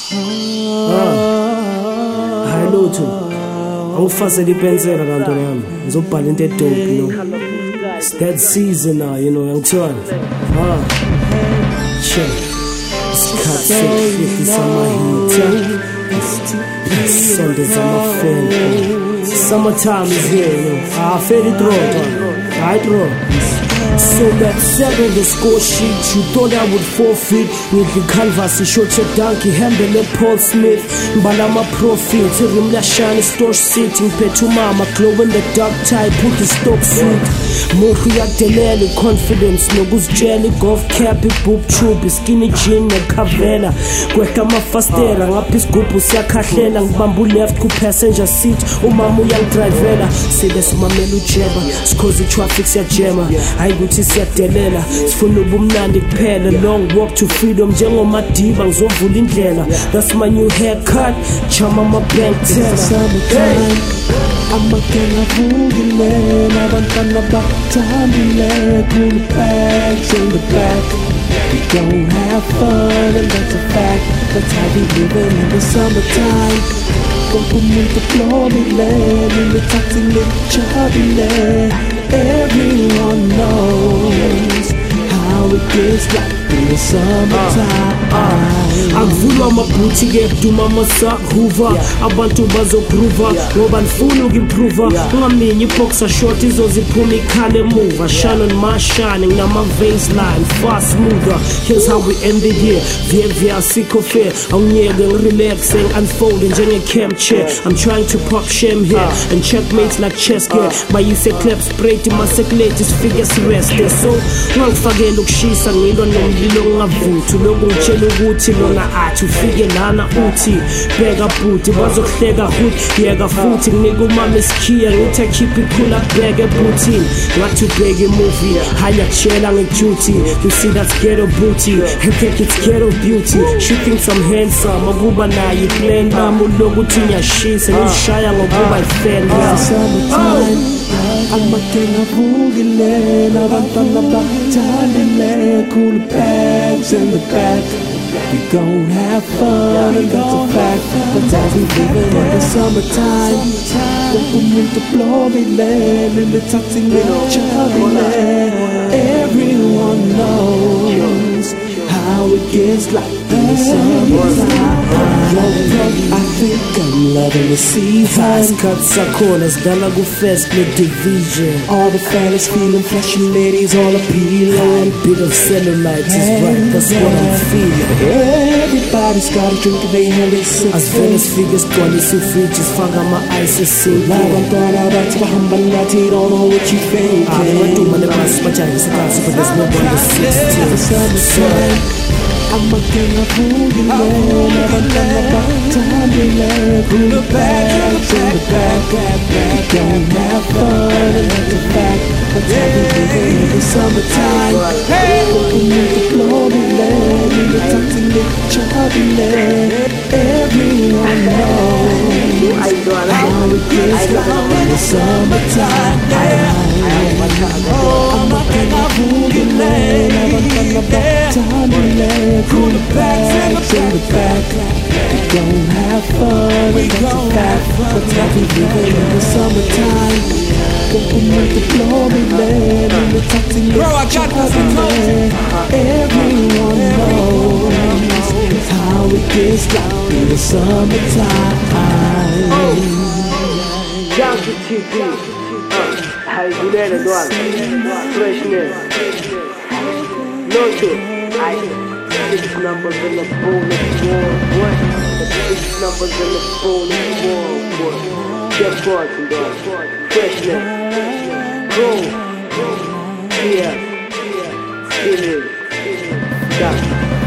Hayi lutho awufasele ipensela kanti yami ngizobhala into edope no. It's that season now, you know, yangithiwani check isikhathi sokufika samahitha Sundays amafeni summertime is here, you know. Fade it through, I draw. So that settled the score sheet. You thought I would forfeit with the canvas. You shot your donkey, handle Paul Smith. But I'm a prophet. Rim la shine, store sitting. Petu mama, glow in the dark tie. Put the stop suit. Moria delele, confidence. No goose jelly, golf cap, boob tube, skinny jean, and cavella. Kweka ma fastera, ngapis gupu siya kahlela. Bamboo left, ku passenger seat. Umamu yang driver. Say this mamelu jeba. Skozi traffic siya jema. Ukuthi siyadelela sifuna ubumnandi kuphela long walk to freedom njengomadiba ngizovula indlela that's my new haircut chama my bank teller amakela vugile nabantwana bathambile cool bags in the back we don't have fun and that's a fact that's how we living in the summertime umuntu flobile nilithathile chabile everyone knows how it gets like in the summertime. Akuvulwa amabhuthi ke duma masahuva abantu bazoprova ngoba nifuna ukimprova ungaminyi iboxer short izoziphuma ikhale emuva shine on my shining nama veins line fast smoother here's how we end the year via sicko fair awunyeke ngirelaxing unfolding njenge camp chair I'm trying to pop shame here and checkmates like chess gear bayise clap spray imasekulate isifike sireste so ngangifakela ukushisa ngilwa nomlilo ngavuthu lokhu ngitshela ukuthi lona athi ufike lana uthi bheka bhuti bazokuhleka hood yeka futhi nginika umama isikhiya ngithi keep it cool abheke ebhuthini ngathi ubheke imovie hanya kutshela ngeduty you see that ghetto booty and think it's ghetto beauty she thinks I'm handsome akuba nayo iplan lami lokuthi ngiyashisa ngishaya ngokuba ifan amakela vugile nabantwana bathambile cool bags in the back we gon' have fun and that's a fact that's how we living in the summertime umuntu flobile nilithathile chabile everyone knows how it gets like in the summertime I think I'm loving the season cuts are corners dala go fest with division all the fellas feeling flashy ladies all appealing bit of cellulite is right that's what I'm feeling everybody's got a drink in their hand they sip as Venice figures quality features fanga my eyes is sing I'm gonna back bahamba ngathi don't know what you think baduma lebasi bajayisa kahle but there's no one to sit amakela vugile nabantwana bathambile cool bags in the back we don't have fun and that's a fact that's how we living in the summertime umuntu flobile nilithathile chabile everyone knows how it gets like in the summertime amakela vugile nabantwana bathambile cool bags in the back we don't have fun and that's a fact that's how we living in the summertime umuntu flobile nilithathile chabile everyone knows how it gets like in the summertime Junkie TV How you do that freshness Loto Biggest numbers in the bonus war the biggest numbers in the bonus war Jeff Barton dog freshness Grow Yeah It is